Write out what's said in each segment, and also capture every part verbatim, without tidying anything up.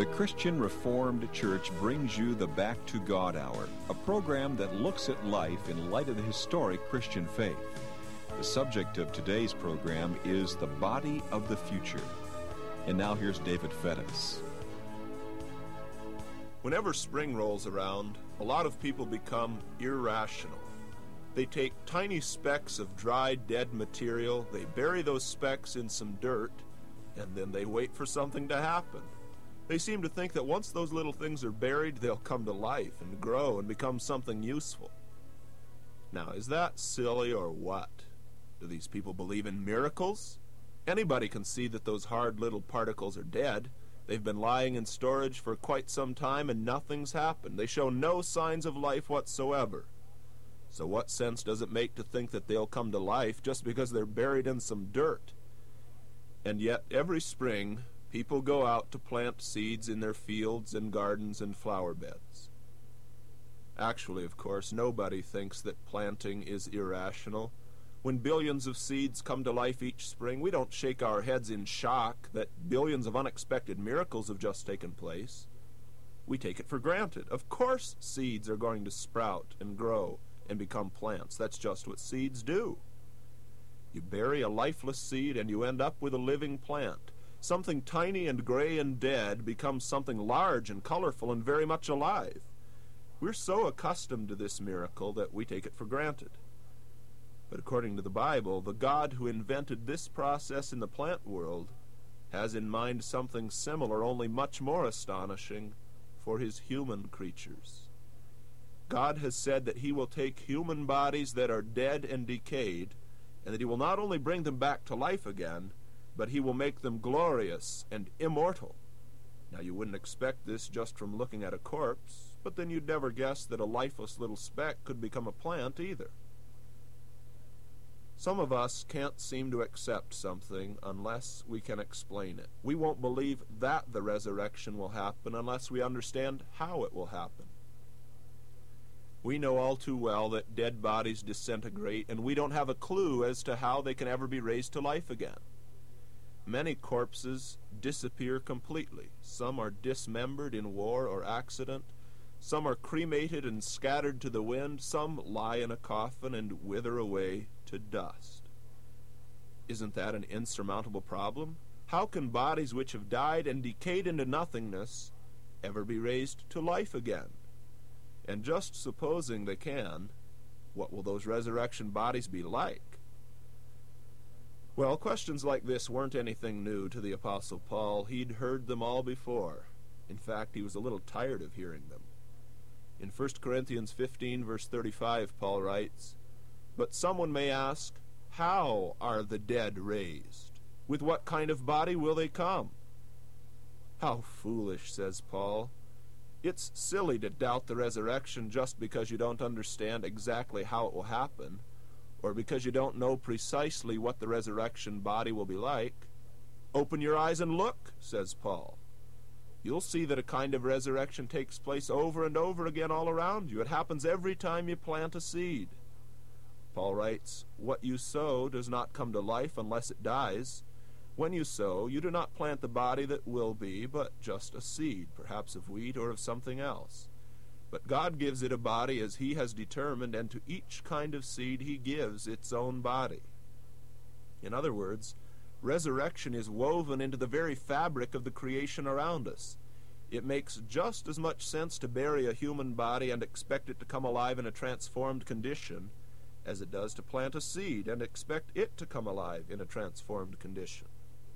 The Christian Reformed Church brings you the Back to God Hour, a program that looks at life in light of the historic Christian faith. The subject of today's program is the body of the future. And now here's David Fettis. Whenever spring rolls around, a lot of people become irrational. They take tiny specks of dry, dead material, they bury those specks in some dirt, and then they wait for something to happen. They seem to think that once those little things are buried, they'll come to life and grow and become something useful. Now, is that silly or what? Do these people believe in miracles? Anybody can see that those hard little particles are dead. They've been lying in storage for quite some time and nothing's happened. They show no signs of life whatsoever. So what sense does it make to think that they'll come to life just because they're buried in some dirt? And yet every spring, people go out to plant seeds in their fields and gardens and flower beds. Actually, of course, nobody thinks that planting is irrational. When billions of seeds come to life each spring, we don't shake our heads in shock that billions of unexpected miracles have just taken place. We take it for granted. Of course seeds are going to sprout and grow and become plants. That's just what seeds do. You bury a lifeless seed and you end up with a living plant. Something tiny and gray and dead becomes something large and colorful and very much alive. We're so accustomed to this miracle that we take it for granted. But according to the Bible, the God who invented this process in the plant world has in mind something similar, only much more astonishing, for his human creatures. God has said that he will take human bodies that are dead and decayed, and that he will not only bring them back to life again, but he will make them glorious and immortal. Now, you wouldn't expect this just from looking at a corpse, but then you'd never guess that a lifeless little speck could become a plant either. Some of us can't seem to accept something unless we can explain it. We won't believe that the resurrection will happen unless we understand how it will happen. We know all too well that dead bodies disintegrate, and we don't have a clue as to how they can ever be raised to life again. Many corpses disappear completely. Some are dismembered in war or accident. Some are cremated and scattered to the wind. Some lie in a coffin and wither away to dust. Isn't that an insurmountable problem? How can bodies which have died and decayed into nothingness ever be raised to life again? And just supposing they can, what will those resurrection bodies be like? Well, questions like this weren't anything new to the Apostle Paul. He'd heard them all before. In fact, he was a little tired of hearing them. In First Corinthians fifteen, verse thirty-five, Paul writes, "But someone may ask, how are the dead raised? With what kind of body will they come?" How foolish, says Paul. It's silly to doubt the resurrection just because you don't understand exactly how it will happen, or because you don't know precisely what the resurrection body will be like. Open your eyes and look, says Paul. You'll see that a kind of resurrection takes place over and over again all around you. It happens every time you plant a seed. Paul writes, "What you sow does not come to life unless it dies. When you sow, you do not plant the body that will be, but just a seed, perhaps of wheat or of something else. But God gives it a body as he has determined, and to each kind of seed he gives its own body." In other words, resurrection is woven into the very fabric of the creation around us. It makes just as much sense to bury a human body and expect it to come alive in a transformed condition as it does to plant a seed and expect it to come alive in a transformed condition.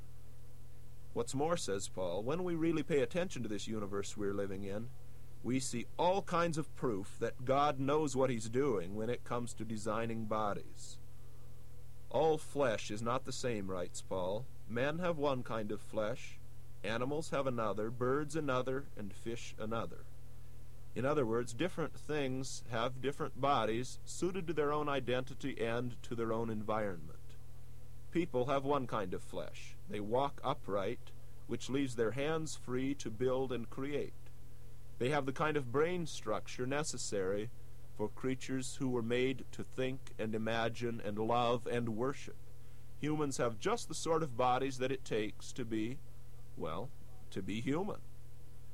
What's more, says Paul, when we really pay attention to this universe we're living in, we see all kinds of proof that God knows what he's doing when it comes to designing bodies. All flesh is not the same, writes Paul. Men have one kind of flesh, animals have another, birds another, and fish another. In other words, different things have different bodies suited to their own identity and to their own environment. People have one kind of flesh. They walk upright, which leaves their hands free to build and create. They have the kind of brain structure necessary for creatures who were made to think and imagine and love and worship. Humans have just the sort of bodies that it takes to be, well, to be human.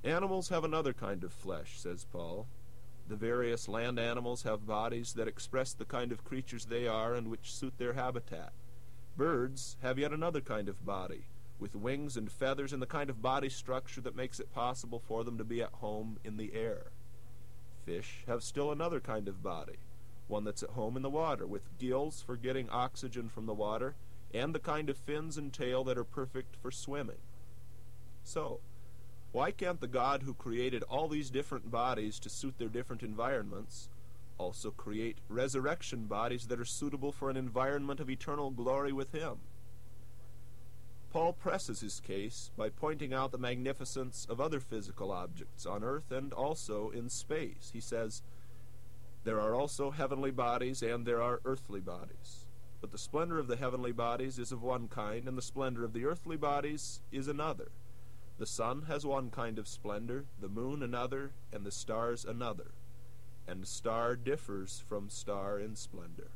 Animals have another kind of flesh, says Paul. The various land animals have bodies that express the kind of creatures they are and which suit their habitat. Birds have yet another kind of body, with wings and feathers and the kind of body structure that makes it possible for them to be at home in the air. Fish have still another kind of body, one that's at home in the water, with gills for getting oxygen from the water, and the kind of fins and tail that are perfect for swimming. So, why can't the God who created all these different bodies to suit their different environments also create resurrection bodies that are suitable for an environment of eternal glory with Him? Paul presses his case by pointing out the magnificence of other physical objects on earth and also in space. He says, "There are also heavenly bodies and there are earthly bodies. But the splendor of the heavenly bodies is of one kind, and the splendor of the earthly bodies is another. The sun has one kind of splendor, the moon another, and the stars another. And star differs from star in splendor."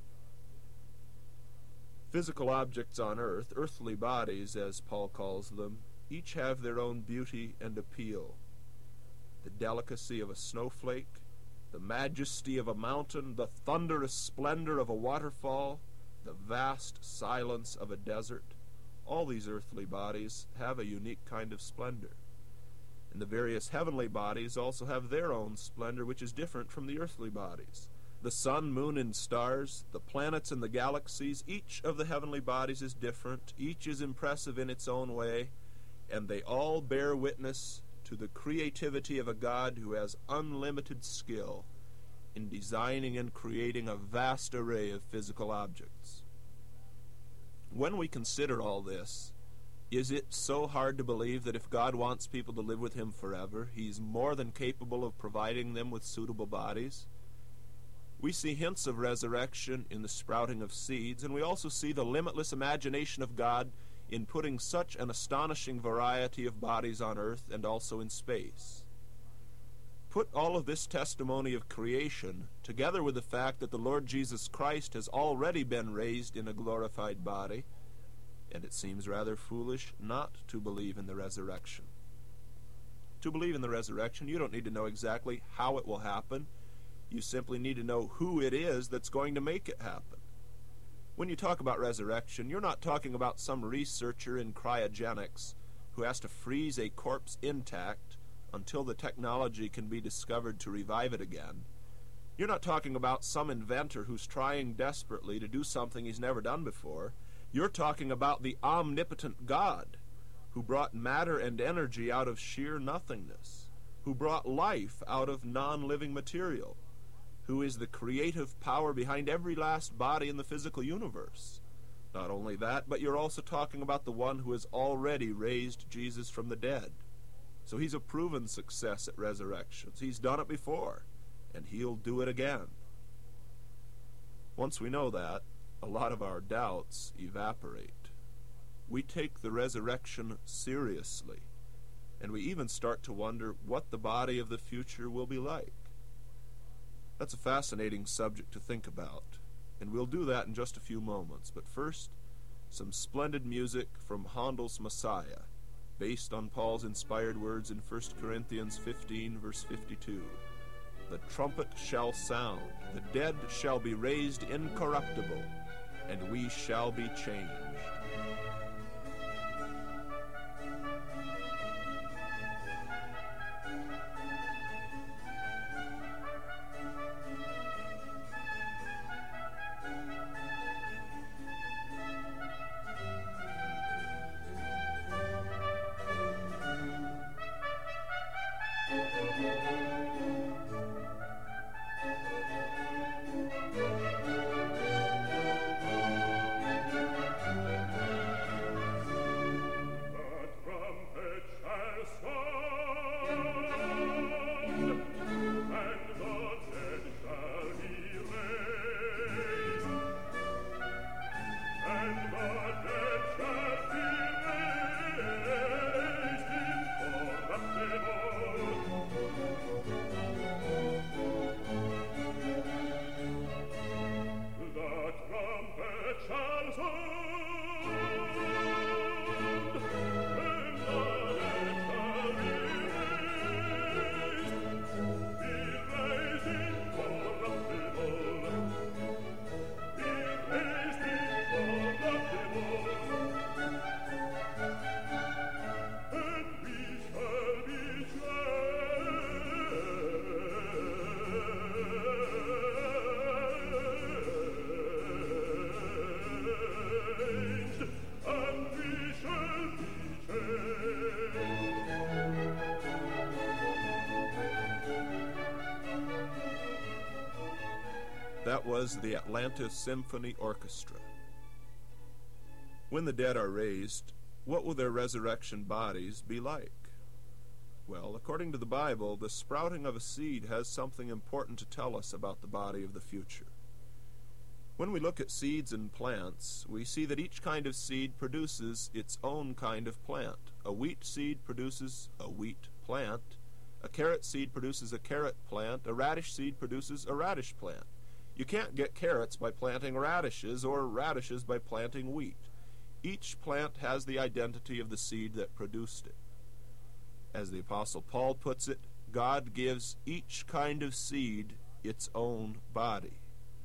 Physical objects on earth, earthly bodies as Paul calls them, each have their own beauty and appeal. The delicacy of a snowflake, the majesty of a mountain, the thunderous splendor of a waterfall, the vast silence of a desert, all these earthly bodies have a unique kind of splendor. And the various heavenly bodies also have their own splendor, which is different from the earthly bodies. The sun, moon, and stars, the planets and the galaxies, each of the heavenly bodies is different, each is impressive in its own way, and they all bear witness to the creativity of a God who has unlimited skill in designing and creating a vast array of physical objects. When we consider all this, is it so hard to believe that if God wants people to live with Him forever, He's more than capable of providing them with suitable bodies? We see hints of resurrection in the sprouting of seeds, and we also see the limitless imagination of God in putting such an astonishing variety of bodies on earth and also in space. Put all of this testimony of creation together with the fact that the Lord Jesus Christ has already been raised in a glorified body, and it seems rather foolish not to believe in the resurrection. To believe in the resurrection, you don't need to know exactly how it will happen. You simply need to know who it is that's going to make it happen. When you talk about resurrection, you're not talking about some researcher in cryogenics who has to freeze a corpse intact until the technology can be discovered to revive it again. You're not talking about some inventor who's trying desperately to do something he's never done before. You're talking about the omnipotent God who brought matter and energy out of sheer nothingness, who brought life out of non-living material, who is the creative power behind every last body in the physical universe. Not only that, but you're also talking about the one who has already raised Jesus from the dead. So He's a proven success at resurrections. He's done it before, and He'll do it again. Once we know that, a lot of our doubts evaporate. We take the resurrection seriously, and we even start to wonder what the body of the future will be like. That's a fascinating subject to think about, and we'll do that in just a few moments. But first, some splendid music from Handel's Messiah, based on Paul's inspired words in First Corinthians fifteen, verse fifty-two. The trumpet shall sound, the dead shall be raised incorruptible, and we shall be changed. was the Atlanta Symphony Orchestra. When the dead are raised, what will their resurrection bodies be like? Well, according to the Bible, the sprouting of a seed has something important to tell us about the body of the future. When we look at seeds and plants, we see that each kind of seed produces its own kind of plant. A wheat seed produces a wheat plant. A carrot seed produces a carrot plant. A radish seed produces a radish plant. You can't get carrots by planting radishes or radishes by planting wheat. Each plant has the identity of the seed that produced it. As the Apostle Paul puts it, God gives each kind of seed its own body.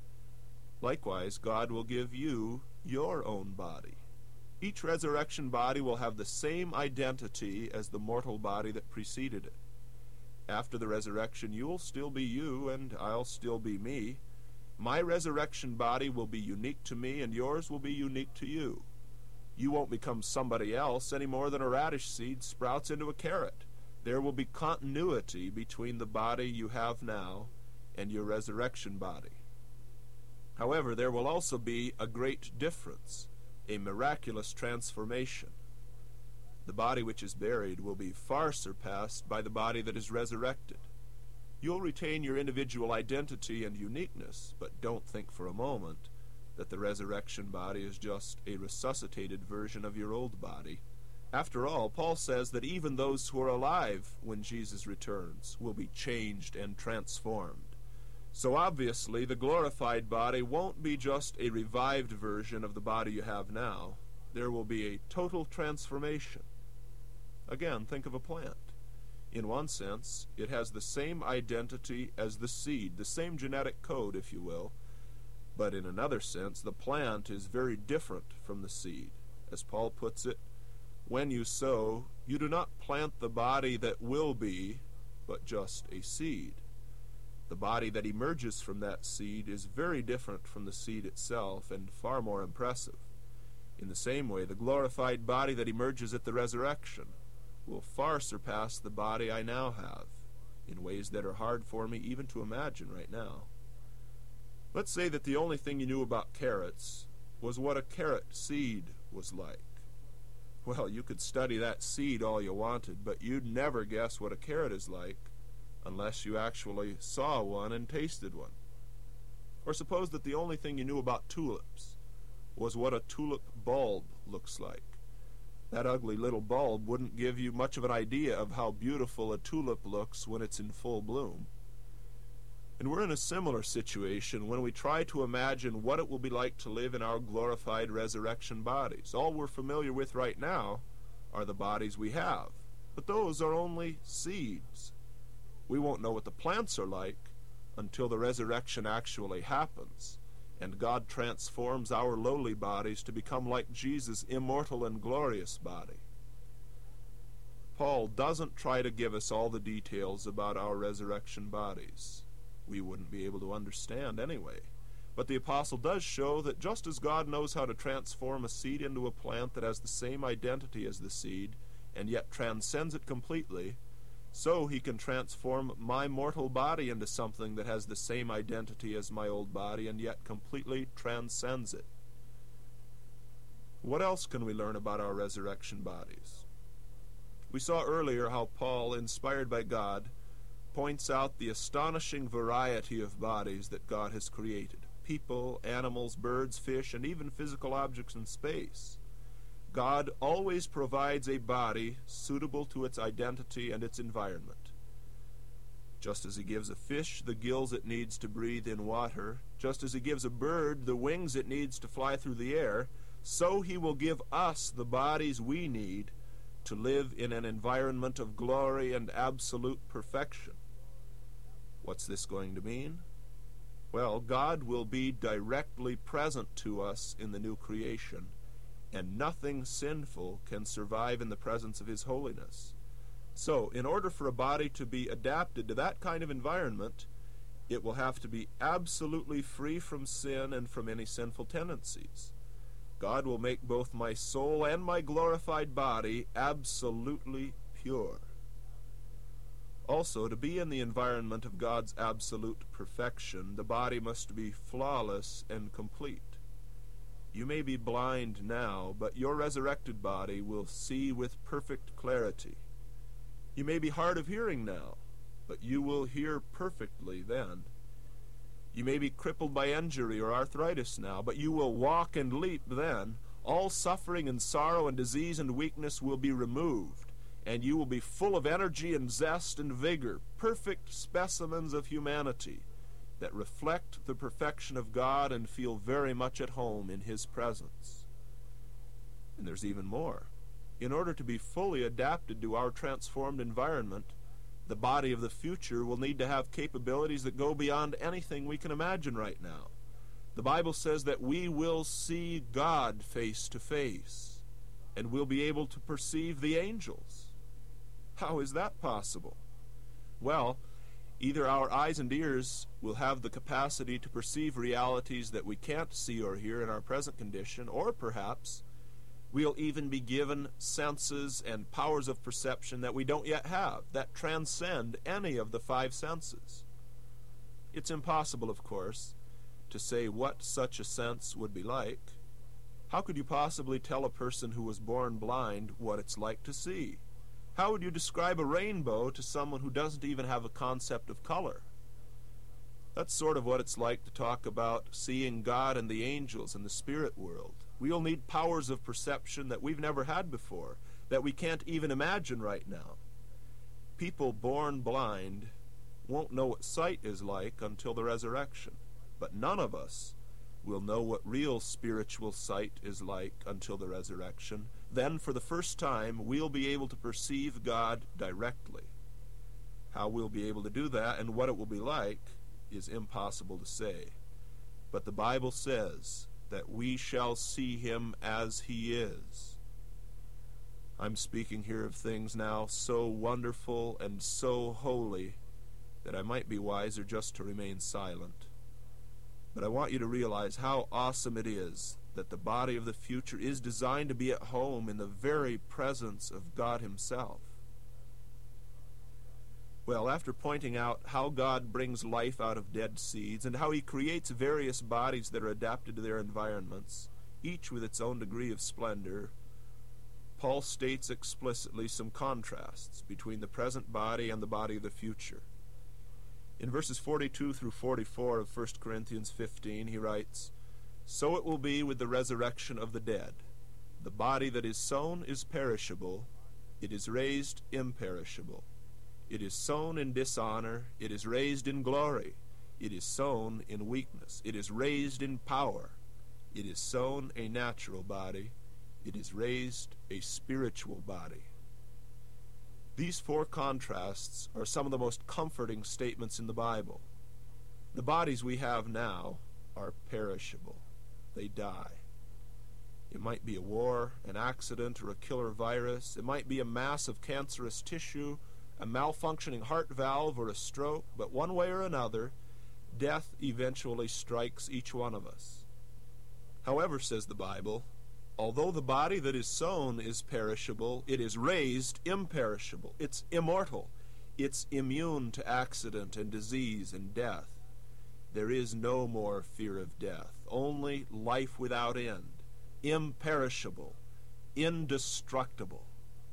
Likewise, God will give you your own body. Each resurrection body will have the same identity as the mortal body that preceded it. After the resurrection, you'll still be you, and I'll still be me. My resurrection body will be unique to me, and yours will be unique to you. You won't become somebody else any more than a radish seed sprouts into a carrot. There will be continuity between the body you have now and your resurrection body. However, there will also be a great difference, a miraculous transformation. The body which is buried will be far surpassed by the body that is resurrected. You'll retain your individual identity and uniqueness, but don't think for a moment that the resurrection body is just a resuscitated version of your old body. After all, Paul says that even those who are alive when Jesus returns will be changed and transformed. So obviously, the glorified body won't be just a revived version of the body you have now. There will be a total transformation. Again, think of a plant. In one sense, it has the same identity as the seed, the same genetic code, if you will. But in another sense, the plant is very different from the seed. As Paul puts it, when you sow, you do not plant the body that will be, but just a seed. The body that emerges from that seed is very different from the seed itself and far more impressive. In the same way, the glorified body that emerges at the resurrection will far surpass the body I now have in ways that are hard for me even to imagine right now. Let's say that the only thing you knew about carrots was what a carrot seed was like. Well, you could study that seed all you wanted, but you'd never guess what a carrot is like unless you actually saw one and tasted one. Or suppose that the only thing you knew about tulips was what a tulip bulb looks like. That ugly little bulb wouldn't give you much of an idea of how beautiful a tulip looks when it's in full bloom. And we're in a similar situation when we try to imagine what it will be like to live in our glorified resurrection bodies. All we're familiar with right now are the bodies we have, but those are only seeds. We won't know what the plants are like until the resurrection actually happens, and God transforms our lowly bodies to become like Jesus' immortal and glorious body. Paul doesn't try to give us all the details about our resurrection bodies. We wouldn't be able to understand anyway. But the apostle does show that just as God knows how to transform a seed into a plant that has the same identity as the seed, and yet transcends it completely, so he can transform my mortal body into something that has the same identity as my old body, and yet completely transcends it. What else can we learn about our resurrection bodies? We saw earlier how Paul, inspired by God, points out the astonishing variety of bodies that God has created. People, animals, birds, fish, and even physical objects in space. God always provides a body suitable to its identity and its environment. Just as he gives a fish the gills it needs to breathe in water, just as he gives a bird the wings it needs to fly through the air, so he will give us the bodies we need to live in an environment of glory and absolute perfection. What's this going to mean? Well, God will be directly present to us in the new creation, and nothing sinful can survive in the presence of his holiness. So, in order for a body to be adapted to that kind of environment, it will have to be absolutely free from sin and from any sinful tendencies. God will make both my soul and my glorified body absolutely pure. Also, to be in the environment of God's absolute perfection, the body must be flawless and complete. You may be blind now, but your resurrected body will see with perfect clarity. You may be hard of hearing now, but you will hear perfectly then. You may be crippled by injury or arthritis now, but you will walk and leap then. All suffering and sorrow and disease and weakness will be removed, and you will be full of energy and zest and vigor, perfect specimens of humanity that reflect the perfection of God and feel very much at home in His presence. And there's even more. In order to be fully adapted to our transformed environment, the body of the future will need to have capabilities that go beyond anything we can imagine right now. The Bible says that we will see God face to face, and we'll be able to perceive the angels. How is that possible? Well, either our eyes and ears will have the capacity to perceive realities that we can't see or hear in our present condition, or perhaps we'll even be given senses and powers of perception that we don't yet have, that transcend any of the five senses. It's impossible, of course, to say what such a sense would be like. How could you possibly tell a person who was born blind what it's like to see? How would you describe a rainbow to someone who doesn't even have a concept of color? That's sort of what it's like to talk about seeing God and the angels in the spirit world. We'll need powers of perception that we've never had before, that we can't even imagine right now. People born blind won't know what sight is like until the resurrection, but none of us will know what real spiritual sight is like until the resurrection. Then, for the first time, we'll be able to perceive God directly. How we'll be able to do that and what it will be like is impossible to say. But the Bible says that we shall see Him as He is. I'm speaking here of things now so wonderful and so holy that I might be wiser just to remain silent. But I want you to realize how awesome it is that the body of the future is designed to be at home in the very presence of God Himself. Well, after pointing out how God brings life out of dead seeds and how He creates various bodies that are adapted to their environments, each with its own degree of splendor, Paul states explicitly some contrasts between the present body and the body of the future. In verses forty-two through forty-four of First Corinthians fifteen, he writes, "So it will be with the resurrection of the dead. The body that is sown is perishable, it is raised imperishable. It is sown in dishonor, it is raised in glory. It is sown in weakness, it is raised in power. It is sown a natural body, it is raised a spiritual body." These four contrasts are some of the most comforting statements in the Bible. The bodies we have now are perishable. They die. It might be a war, an accident, or a killer virus. It might be a mass of cancerous tissue, a malfunctioning heart valve, or a stroke, but one way or another, death eventually strikes each one of us. However, says the Bible, although the body that is sown is perishable, it is raised imperishable. It's immortal. It's immune to accident and disease and death. There is no more fear of death, only life without end, imperishable, indestructible.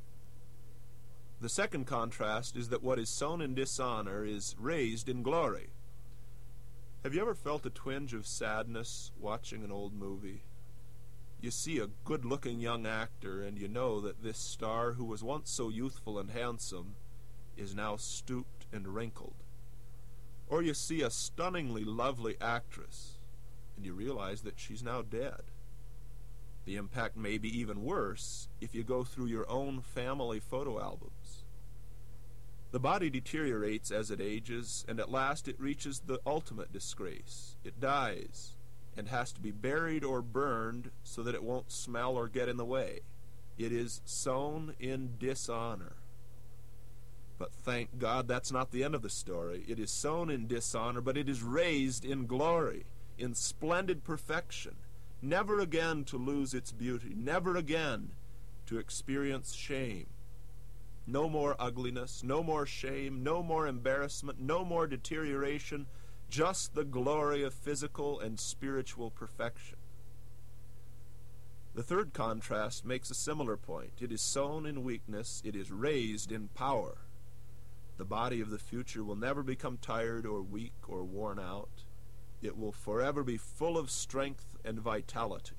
The second contrast is that what is sown in dishonor is raised in glory. Have you ever felt a twinge of sadness watching an old movie? You see a good-looking young actor, and you know that this star, who was once so youthful and handsome, is now stooped and wrinkled. Or you see a stunningly lovely actress, and you realize that she's now dead. The impact may be even worse if you go through your own family photo albums. The body deteriorates as it ages, and at last it reaches the ultimate disgrace. It dies, and has to be buried or burned so that it won't smell or get in the way. It is sown in dishonor. But thank God that's not the end of the story. It is sown in dishonor, but it is raised in glory, in splendid perfection, never again to lose its beauty, never again to experience shame. No more ugliness, no more shame, no more embarrassment, no more deterioration, just the glory of physical and spiritual perfection. The third contrast makes a similar point. It is sown in weakness, it is raised in power. The body of the future will never become tired or weak or worn out. It will forever be full of strength and vitality.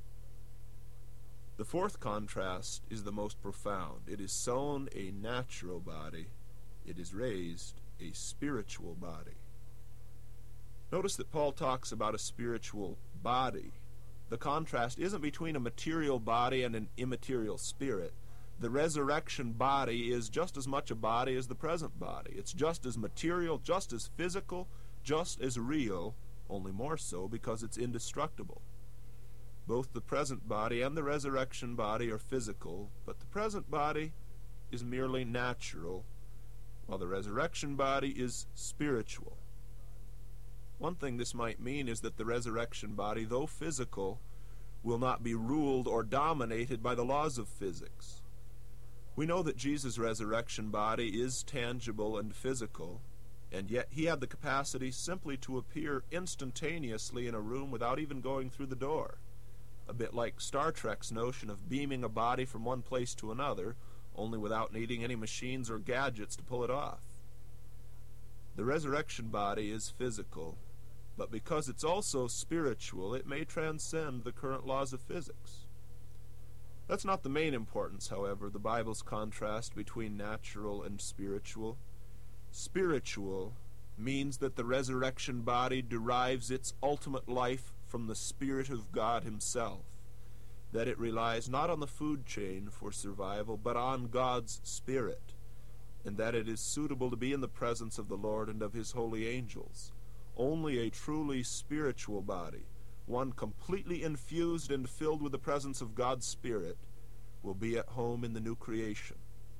The fourth contrast is the most profound. It is sown a natural body. It is raised a spiritual body. Notice that Paul talks about a spiritual body. The contrast isn't between a material body and an immaterial spirit. The resurrection body is just as much a body as the present body. It's just as material, just as physical, just as real, only more so because it's indestructible. Both the present body and the resurrection body are physical, but the present body is merely natural, while the resurrection body is spiritual. One thing this might mean is that the resurrection body, though physical, will not be ruled or dominated by the laws of physics. We know that Jesus' resurrection body is tangible and physical, and yet he had the capacity simply to appear instantaneously in a room without even going through the door. A bit like Star Trek's notion of beaming a body from one place to another, only without needing any machines or gadgets to pull it off. The resurrection body is physical, but because it's also spiritual, it may transcend the current laws of physics. That's not the main importance, however, the Bible's contrast between natural and spiritual. Spiritual means that the resurrection body derives its ultimate life from the Spirit of God himself, that it relies not on the food chain for survival, but on God's Spirit, and that it is suitable to be in the presence of the Lord and of his holy angels. Only a truly spiritual body, one completely infused and filled with the presence of God's Spirit, will be at home in the new creation.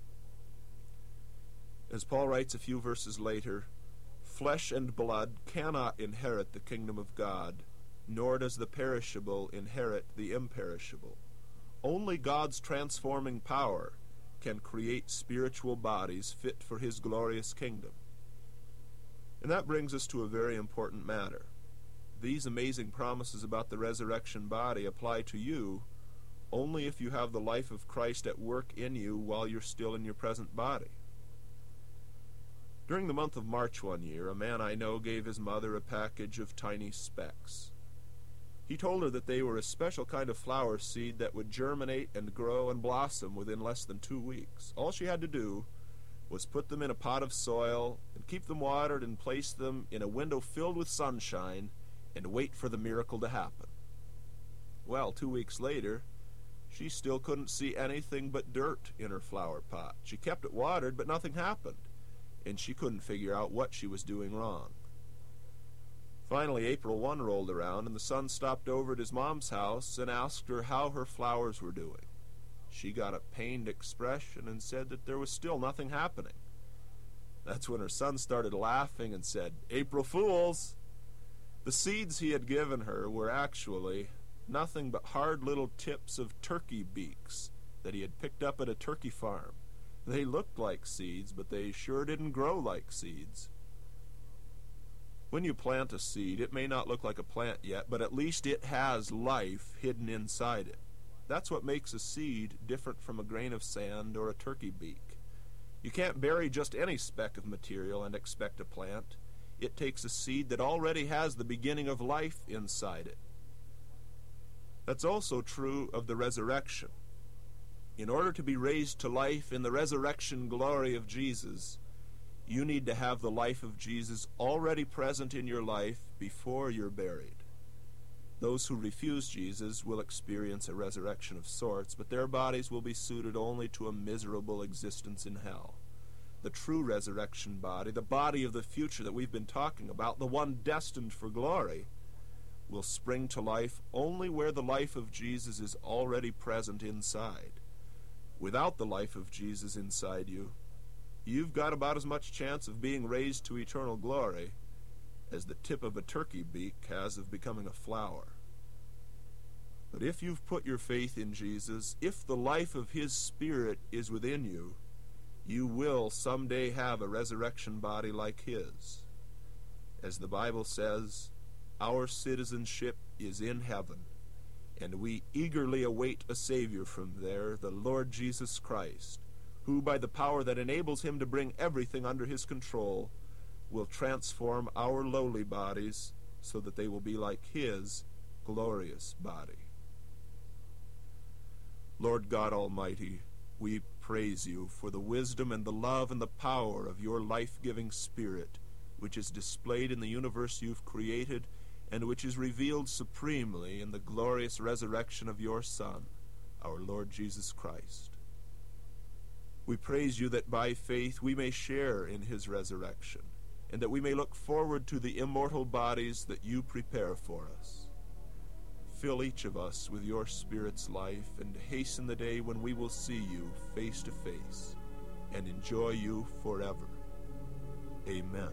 As Paul writes a few verses later, flesh and blood cannot inherit the kingdom of God, nor does the perishable inherit the imperishable. Only God's transforming power can create spiritual bodies fit for his glorious kingdom. And that brings us to a very important matter. These amazing promises about the resurrection body apply to you only if you have the life of Christ at work in you while you're still in your present body. During the month of March one year, a man I know gave his mother a package of tiny specks. He told her that they were a special kind of flower seed that would germinate and grow and blossom within less than two weeks. All she had to do was put them in a pot of soil and keep them watered and place them in a window filled with sunshine and wait for the miracle to happen. Well, two weeks later, she still couldn't see anything but dirt in her flower pot. She kept it watered, but nothing happened, and she couldn't figure out what she was doing wrong. Finally, April first rolled around, and the son stopped over at his mom's house and asked her how her flowers were doing. She got a pained expression and said that there was still nothing happening. That's when her son started laughing and said, "April Fools!" The seeds he had given her were actually nothing but hard little tips of turkey beaks that he had picked up at a turkey farm. They looked like seeds, but they sure didn't grow like seeds. When you plant a seed, it may not look like a plant yet, but at least it has life hidden inside it. That's what makes a seed different from a grain of sand or a turkey beak. You can't bury just any speck of material and expect a plant. It takes a seed that already has the beginning of life inside it. That's also true of the resurrection. In order to be raised to life in the resurrection glory of Jesus, you need to have the life of Jesus already present in your life before you're buried. Those who refuse Jesus will experience a resurrection of sorts, but their bodies will be suited only to a miserable existence in hell. The true resurrection body, the body of the future that we've been talking about, the one destined for glory, will spring to life only where the life of Jesus is already present inside. Without the life of Jesus inside you, you've got about as much chance of being raised to eternal glory as the tip of a turkey beak has of becoming a flower. But if you've put your faith in Jesus, if the life of his Spirit is within you, You will someday have a resurrection body like his. As the Bible says, our citizenship is in heaven, and we eagerly await a Savior from there, the Lord Jesus Christ, who, by the power that enables him to bring everything under his control, will transform our lowly bodies so that they will be like his glorious body. Lord God Almighty, we praise you for the wisdom and the love and the power of your life-giving Spirit, which is displayed in the universe you've created and which is revealed supremely in the glorious resurrection of your Son, our Lord Jesus Christ. We praise you that by faith we may share in his resurrection, and that we may look forward to the immortal bodies that you prepare for us. Fill each of us with your Spirit's life, and hasten the day when we will see you face to face and enjoy you forever. Amen.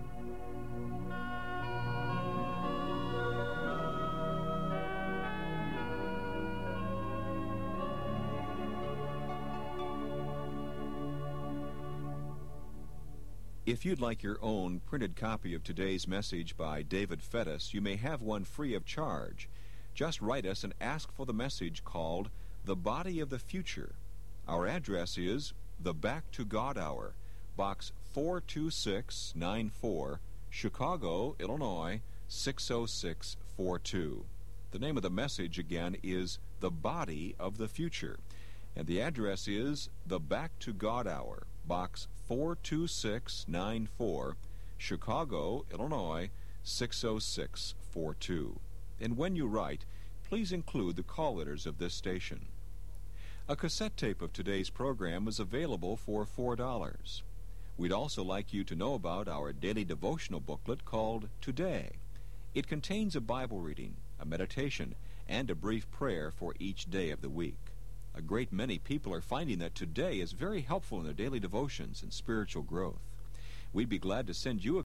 If you'd like your own printed copy of today's message by David Fettis, you may have one free of charge. Just write us and ask for the message called The Body of the Future. Our address is The Back to God Hour, Box four two six nine four, Chicago, Illinois, six oh six four two. The name of the message again is The Body of the Future, and the address is The Back to God Hour, Box four two six nine four, Chicago, Illinois, six oh six four two. And when you write, please include the call letters of this station. A cassette tape of today's program is available for four dollars. We'd also like you to know about our daily devotional booklet called Today. It contains a Bible reading, a meditation, and a brief prayer for each day of the week. A great many people are finding that Today is very helpful in their daily devotions and spiritual growth. We'd be glad to send you a